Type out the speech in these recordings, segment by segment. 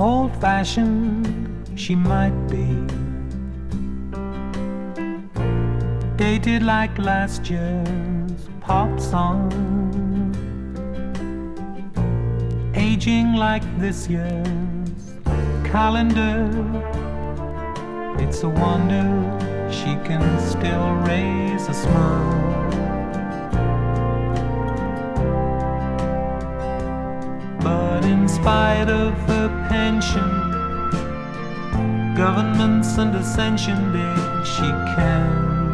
Old-fashioned she might be, dated like last year's pop song, aging like this year's calendar. It's a wonder she can still raise a smile. But in spite of her pension, governments and ascension, babe, she can.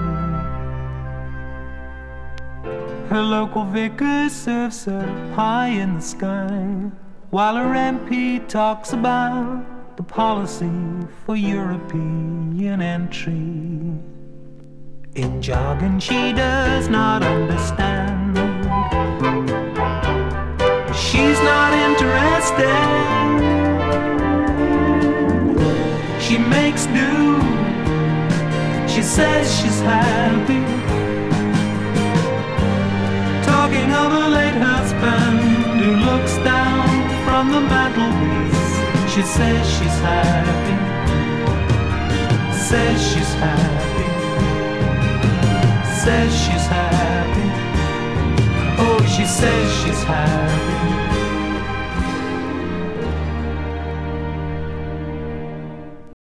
Her local vicar serves her pie in the sky, while her MP talks about the policy for European entry. In jargon she does not understand. She's not interested. She makes do. She says she's happy, talking of her late husband who looks down from the mantelpiece. She says she's happy, says she's happy, says she's happy. Oh, she says she's happy.